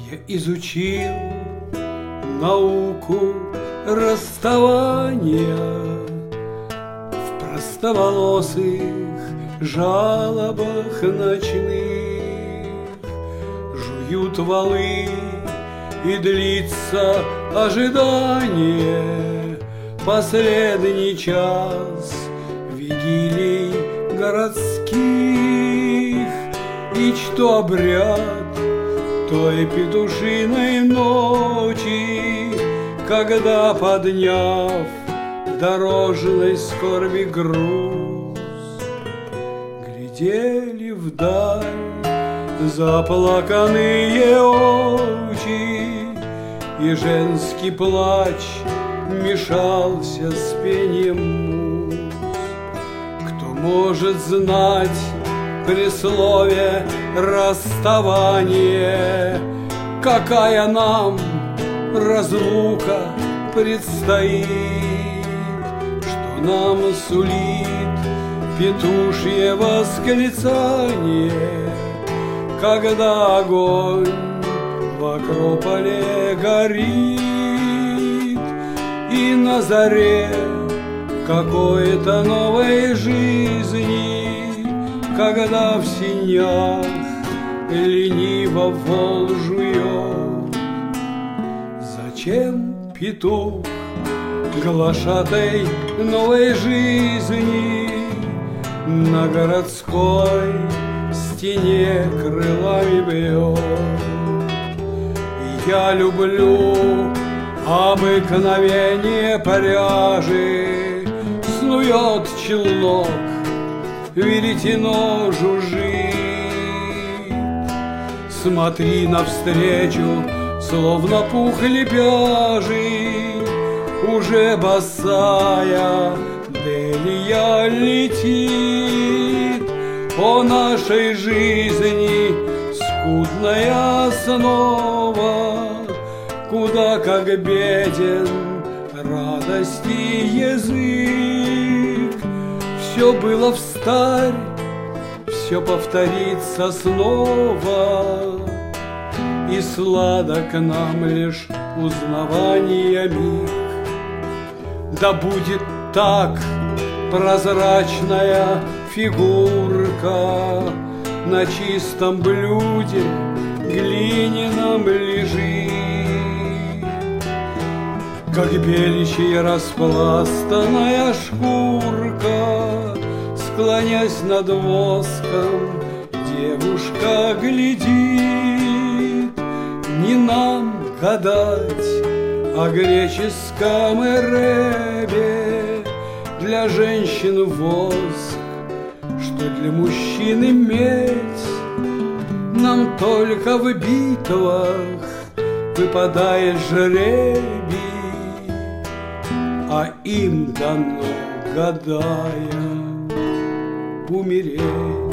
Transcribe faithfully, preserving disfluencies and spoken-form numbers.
Я изучил науку расставания в простоволосых жалобах ночных. Жуют валы, и длится ожидание, последний час вигилий городских. И что обряд той петушиной ночи, когда, подняв дорожной скорби груз, глядели вдаль заплаканные очи, и женский плач мешался с пением муз. Кто может знать при слове расставание, какая нам разлука предстоит, что нам сулит петушье восклицание, когда огонь в Акрополе горит, и на заре какой-то новой жизни, когда в синях лениво вол жует. Зачем петух глашатай новой жизни на городской стене крылами бьет? Я люблю обыкновение пряжи, снует челнок, веретено жужжит. Смотри навстречу, словно пух лепяжий, уже босая Делия летит. По нашей жизни скудная основа, куда как беден радости язык. Все было встарь, все повторится снова, и сладок нам лишь узнавание миг. Да будет так прозрачная фигурка на чистом блюде глиняном лежит, как беличья распластанная шкурка, склонясь над воском, девушка глядит. Не нам гадать о греческом Эребе, для женщин воск, что для мужчины медь. Нам только в битвах выпадает жребий, а им дано, гадая, умереть.